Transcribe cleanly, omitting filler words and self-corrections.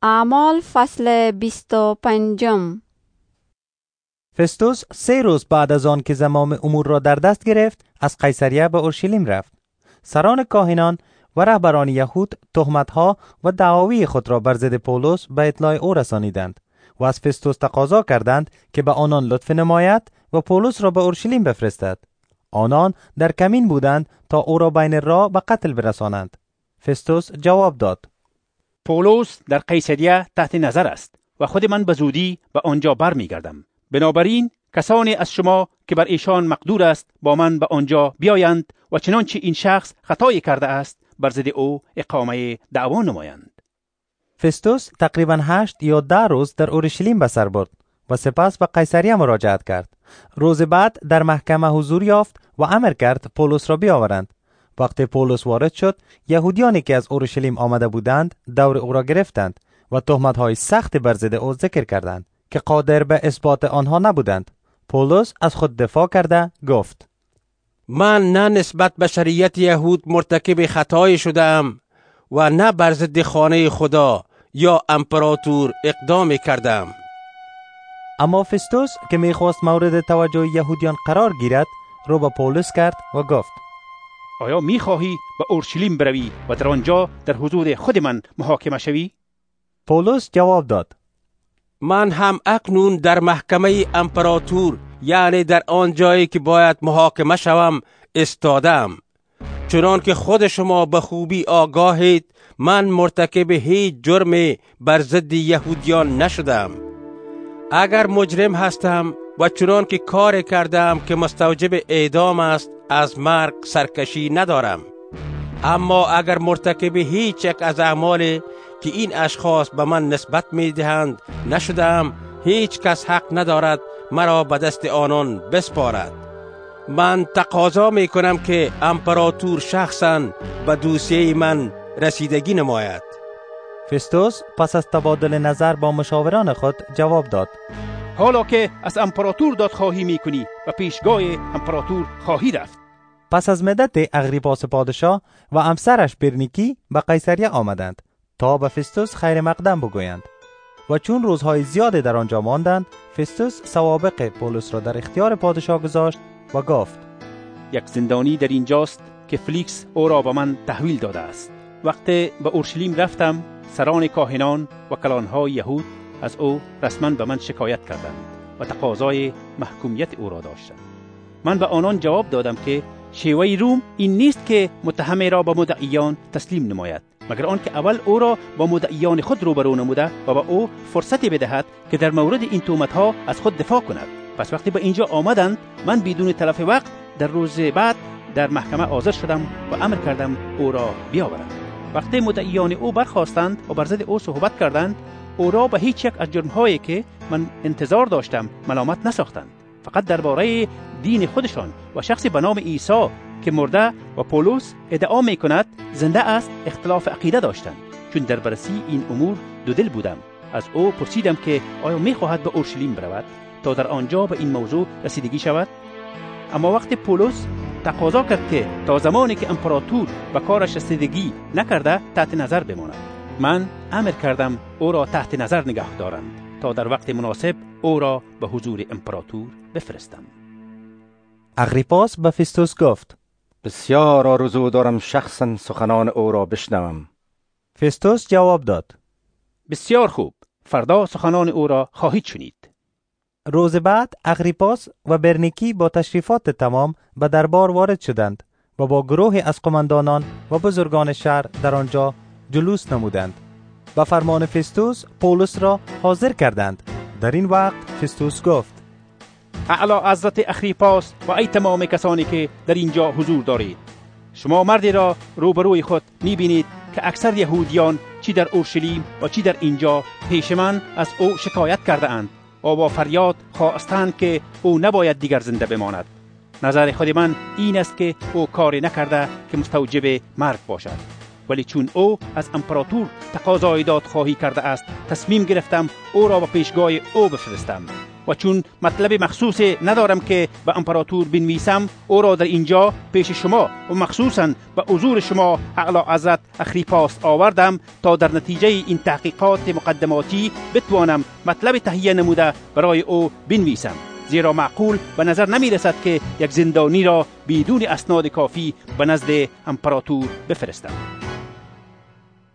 اعمال فصل 25. فستوس 3 روز بعد از آن که زمام امور را در دست گرفت از قیصریه به اورشلیم رفت. سران کاهنان و رهبران یهود تهمت‌ها و دعاوی خود را بر ضد پولس به اطلاع او رسانیدند و از فستوس تقاضا کردند که به آنان لطف نماید و پولس را به اورشلیم بفرستد. آنان در کمین بودند تا او را بین راه به قتل برسانند. فستوس جواب داد: پولس در قیصریه تحت نظر است و خود من به زودی به آنجا برمیگردم. بنابراین کسانی از شما که بر ایشان مقدور است با من به آنجا بیایند و چنانچه این شخص خطایی کرده است بر ضد او اقامه دعوا نمایند. فستوس تقریباً 8 یا 10 روز در اورشلیم به سر برد و سپس به قیصریه مراجعت کرد. روز بعد در محکمه حضور یافت و امر کرد پولس را بیاورند. وقتی پولس وارد شد، یهودیانی که از اورشلیم آمده بودند دور او را گرفتند و تهمت‌های سخت بر ضد او ذکر کردند که قادر به اثبات آنها نبودند. پولس از خود دفاع کرده گفت: من نه نسبت به شریعت یهود مرتکب خطایی شدم و نه بر ضد خانه خدا یا امپراتور اقدامی کردم. اما فستوس که میخواست مورد توجه یهودیان قرار گیرد رو به پولس کرد و گفت: آیا میخواهی به اورشلیم بروی و در آنجا در حضور خود من محاکمه شوی؟ پولس جواب داد: من هم اکنون در محکمه امپراتور، یعنی در آن جایی که باید محاکمه شوم، استادم. چنان که خود شما به خوبی آگاهید، من مرتکب هیچ جرمی بر ضد یهودیان نشدم. اگر مجرم هستم و چنان که کار کردم که مستوجب اعدام است، از مرگ سرکشی ندارم. اما اگر مرتکب هیچ یک از اعمالی که این اشخاص به من نسبت می دهند نشدم، هیچ کس حق ندارد مرا به دست آنان بسپارد. من تقاضا می کنم که امپراتور شخصاً به دوسیه من رسیدگی نماید. فستوس پس از تبادل نظر با مشاوران خود جواب داد: حالا که از امپراتور دادخواهی میکنی و پیشگاه امپراتور خواهی رفت. پس از مدت اغریپاس پادشاه و همسرش برنیکی به قیصریه آمدند تا به فستوس خیر مقدم بگویند و چون روزهای زیادی در آنجا ماندند، فستوس سوابق پولس را در اختیار پادشاه گذاشت و گفت: یک زندانی در اینجاست که فلیکس او را به من تحویل داده است. وقتی به اورشلیم رفتم، سران کاهنان و کلانهای یهود از او رسما به من شکایت کردند و تقاضای محکومیت او را داشتند. من به آنان جواب دادم که شیوه روم این نیست که متهم را به مدعیان تسلیم نماید، مگر آنکه اول او را با مدعیان خود روبرو نموده و به او فرصتی بدهد که در مورد این تهمت‌ها از خود دفاع کند. پس وقتی به اینجا آمدند، من بدون تلف وقت در روز بعد در محکمه حاضر شدم و امر کردم او را بیاورند. وقتی مدعیان او برخاستند و بر ضد او صحبت کردند، او را به هیچ یک از جرم‌هایی که من انتظار داشتم ملامت نساختند. فقط درباره دین خودشان و شخصی به نام عیسی که مرده و پولس ادعا می‌کند زنده است اختلاف عقیده داشتند. چون در بررسی این امور دو دل بودم، از او پرسیدم که آیا می‌خواهد به اورشلیم برود تا در آنجا به این موضوع رسیدگی شود. اما وقتی پولس تقاضا کرد که تا زمانی که امپراتور به کارش رسیدگی نکرده تحت نظر بماند، من امر کردم او را تحت نظر نگاه دارند تا در وقت مناسب او را به حضور امپراتور بفرستم. اغریپاس به فستوس گفت: بسیار آرزو دارم شخصا سخنان او را بشنوم. فستوس جواب داد: بسیار خوب، فردا سخنان او را خواهید شنید. روز بعد اغریپاس و برنیکی با تشریفات تمام به دربار وارد شدند و با گروهی از قماندانان و بزرگان شهر در آنجا جلوس نمودند. به فرمان فستوس پولس را حاضر کردند. در این وقت فستوس گفت: اعلی حضرت اغریپاس و ای تمام کسانی که در اینجا حضور دارید، شما مردی را روبروی خود می‌بینید که اکثر یهودیان چی در اورشلیم و چی در اینجا پیش من از او شکایت کرده اند و با فریاد خواستند که او نباید دیگر زنده بماند. نظر خود من این است که او کاری نکرده که مستوجب مرگ باشد، ولی چون او از امپراتور تقاضای دادخواهی کرده است، تصمیم گرفتم او را به پیشگاه او بفرستم. و چون مطلب مخصوص ندارم که به امپراتور بنویسم، او را در اینجا پیش شما و مخصوصا به حضور شما اعلی حضرت اخریپاس آوردم تا در نتیجه این تحقیقات مقدماتی بتوانم مطلب تهیه نموده برای او بنویسم، زیرا معقول به نظر نمی رسد که یک زندانی را بدون اسناد کافی به نزد امپراتور بفرستم.